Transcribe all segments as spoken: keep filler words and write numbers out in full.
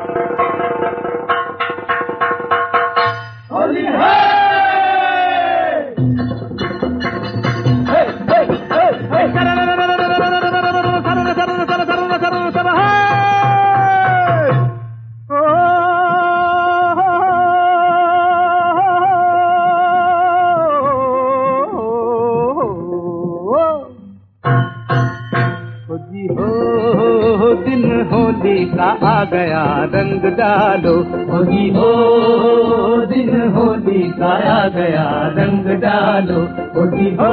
होली है। होली का आ गया रंग डालो, होली हो दिन होली का आ गया रंग डालो, होली हो।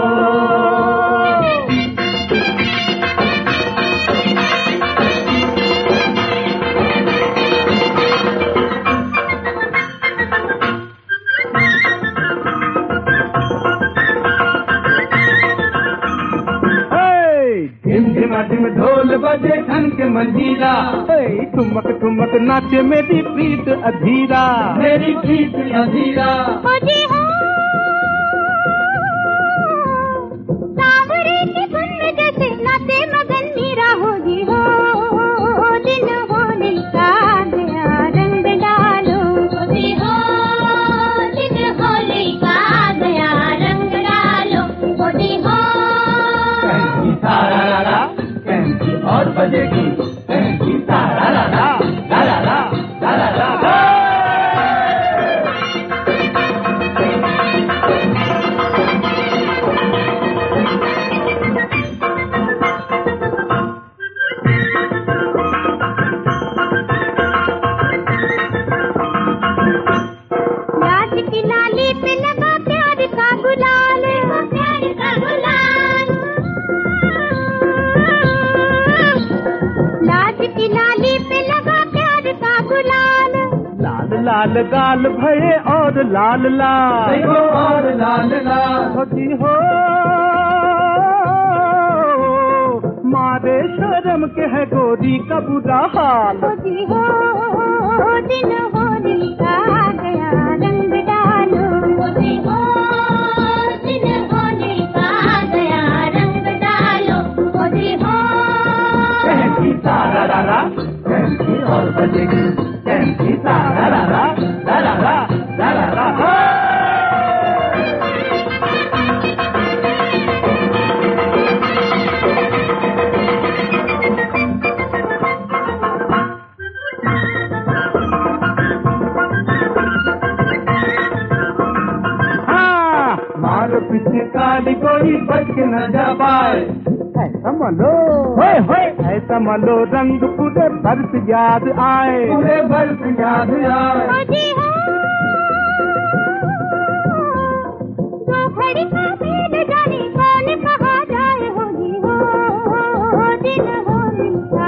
झिम ढोल बजे ठन के मंजीरा, ठुमक ठुमक नाचे मेरी प्रीत अधीरा, मेरी प्रीत अधीरा। होली हो सांवरे की धुन में जैसे नाचे मगन मीरा, होली हो दिन होली का आ गया रंग डालो, होली हो दिन होली का आ गया रंग डालो, होली हो। और बजेगी तारा ला ला ला ला ला ला ला ला। लाज की लाली पे लगा प्यार का गुलाल, प्यार का गुलाल। लाज की लाली पे लगा प्यार का गुलाल, लाल लाल गाल भये और लाल लाल, देखो और लाल लाल। होली हो मारे शर्म के है गोरी का बुरा हाल, होली हो दिन होली का आ गया रंग डालो, होली हो दिन होली का आ गया रंग डालो, होली हो। कैंची तारा ला ला, कैंची और बजेगी कैंची तारा ला ला ला ला ला ला ला ला। मारो पीछे काली कोई बच के न जा पाए, ऐसा मलो होए होए ऐसा मलो रंग पूरे बरस याद आए, पूरे बरस याद आए। होली हो दो घड़ी का मेल जाने कौन कहा जाए, होली हो दिन होली का